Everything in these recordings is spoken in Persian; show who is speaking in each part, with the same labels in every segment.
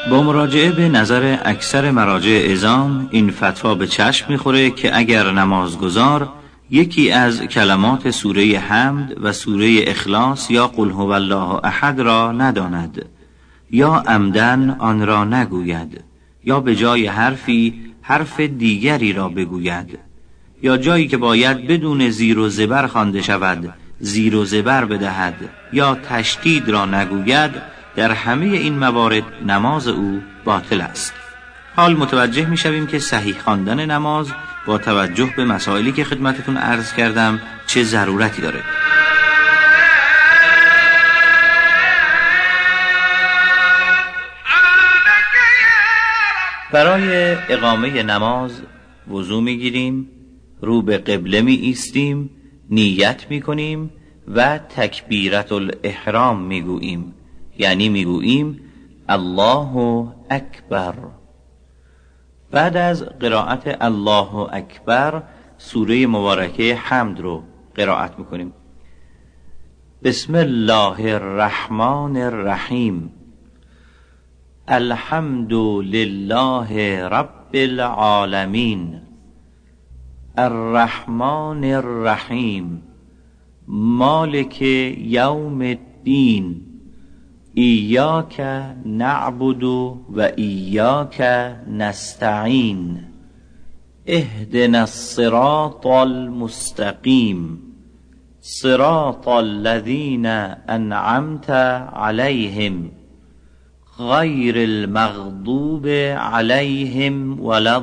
Speaker 1: با مراجعه به نظر اکثر مراجع عظام این فتوا به چشم میخوره که اگر نمازگزار یکی از کلمات سوره حمد و سوره اخلاص یا قل هو الله احد را نداند یا عمدن آن را نگوید یا به جای حرفی حرف دیگری را بگوید یا جایی که باید بدون زیر و زبر خوانده شود زیر و زبر بدهد یا تشدید را نگوید، در همه این موارد نماز او باطل است. حال متوجه می‌شویم که صحیح خواندن نماز با توجه به مسائلی که خدمتتون عرض کردم چه ضرورتی داره. برای اقامه نماز وضو می‌گیریم، رو به قبله می‌ایستیم، نیت می‌کنیم و تکبیرت الاحرام می‌گوییم، یعنی می‌گوییم الله اکبر. بعد از قرائت الله اکبر سوره مبارکه حمد رو قرائت می‌کنیم. بسم الله الرحمن الرحیم الحمد لله رب العالمین الرحمن الرحیم مالک یوم الدین ایاک نعبد و ایاک نستعین اهدنا الصراط المستقیم صراط الذین انعمت علیهم غیر المغضوب علیهم ولا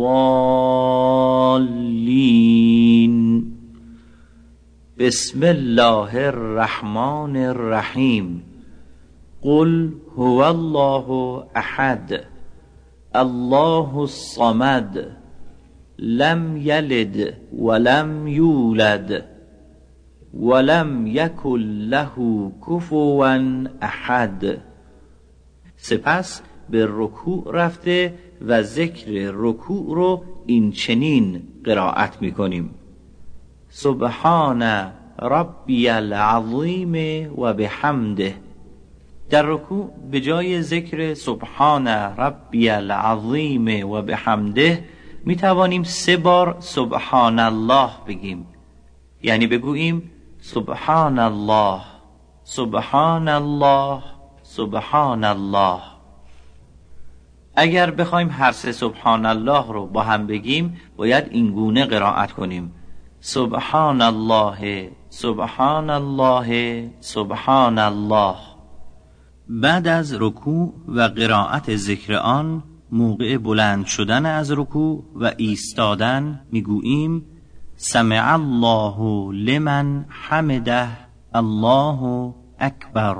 Speaker 1: الضالین. بسم الله الرحمن الرحیم قل هو الله احد الله الصمد لم یلد ولم یولد ولم یکن له کفوا احد. سپس به رکوع رفته و ذکر رکوع رو این چنین قرائت می‌کنیم: سبحان ربی العظیم و بحمده. در رکوع به جای ذکر سبحان ربی العظیم و بحمده می توانیم 3 بار سبحان الله بگیم، یعنی بگوییم سبحان الله سبحان الله سبحان الله. اگر بخوایم هر 3 سبحان الله رو با هم بگیم باید این گونه قرائت کنیم: سبحان الله سبحان الله سبحان الله. بعد از رکوع و قرائت ذکر آن، موقع بلند شدن از رکوع و ایستادن میگوییم سمع الله لمن حمده الله اکبر.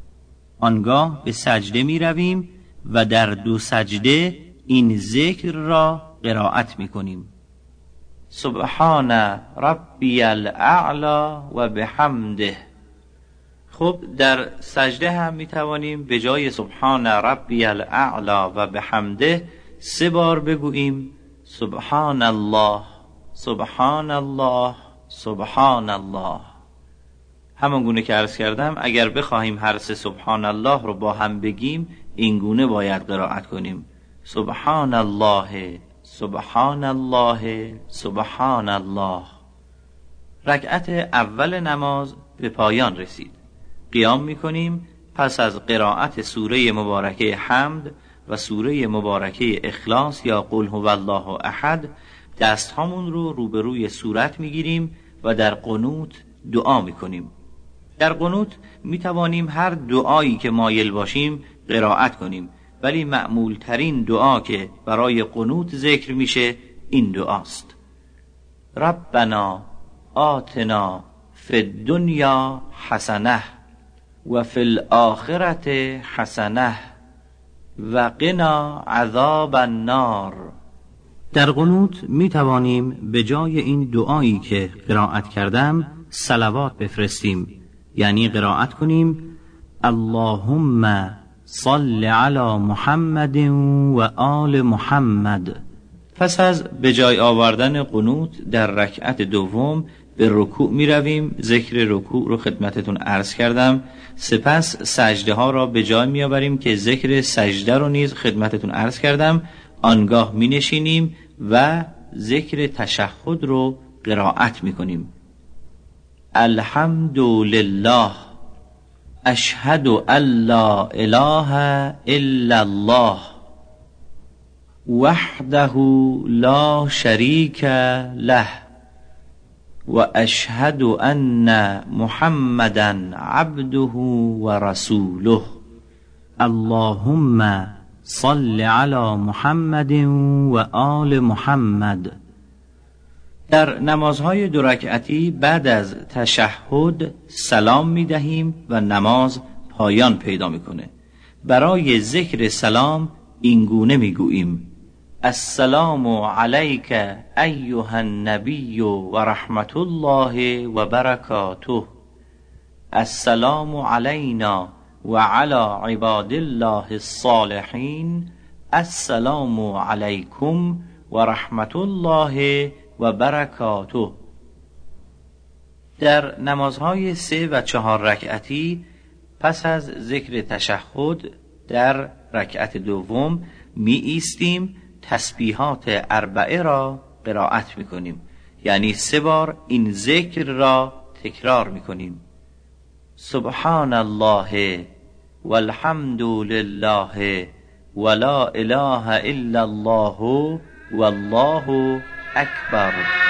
Speaker 1: آنگاه به سجده می رویم و در 2 سجده این ذکر را قرائت می کنیم: سبحان ربی الاعلی و بحمده. خب در سجده هم می توانیم به جای سبحان ربی الاعلی و بحمده 3 بار بگوییم سبحان الله سبحان الله سبحان الله. همان گونه که عرض کردم اگر بخواهیم هر 3 سبحان الله رو با هم بگیم این گونه باید قرائت کنیم: سبحان الله سبحان الله سبحان الله. رکعت اول نماز به پایان رسید. قیام می‌کنیم. پس از قرائت سوره مبارکه حمد و سوره مبارکه اخلاص یا قل هو الله احد دستهامون رو روبروی صورت می‌گیریم و در قنوت دعا می‌کنیم. در قنوت می‌توانیم هر دعایی که مایل باشیم قرائت کنیم، ولی معمول ترین دعا که برای قنوت ذکر میشه این دعاست: ربنا آتنا فی الدنیا حسنه و فی الاخرة حسنه و قنا عذاب النار. در قنوت می توانیم به جای این دعایی که قرائت کردم صلوات بفرستیم، یعنی قرائت کنیم اللهم صل علی محمد و آل محمد. پس از به جای آوردن قنوت در رکعت دوم به رکوع می رویم. ذکر رکوع رو خدمتتون عرض کردم. سپس سجده ها را به جای می آوریم که ذکر سجده رو نیز خدمتتون عرض کردم. آنگاه می نشینیم و ذکر تشهد رو قرائت می کنیم. الحمدلله اشهد ان لا اله الا الله وحده لا شریک له و اشهد ان محمدا عبده و رسوله اللهم صل علی محمد و آل محمد. در نمازهای 2 رکعتی بعد از تشهد سلام می دهیم و نماز پایان پیدا می کنه. برای ذکر سلام این گونه می گوییم: السلام علیک ایها النبی و رحمت الله و برکاته. السلام علینا و علی عباد الله الصالحین. السلام علیکم و رحمت الله و برکاته. در نمازهای 3 و 4 رکعتی پس از ذکر تشهد در رکعت دوم می ایستیم، تسبیحات 4 را قرائت می کنیم، یعنی 3 بار این ذکر را تکرار می کنیم: سبحان الله والحمد لله ولا اله الا الله والله اکبر.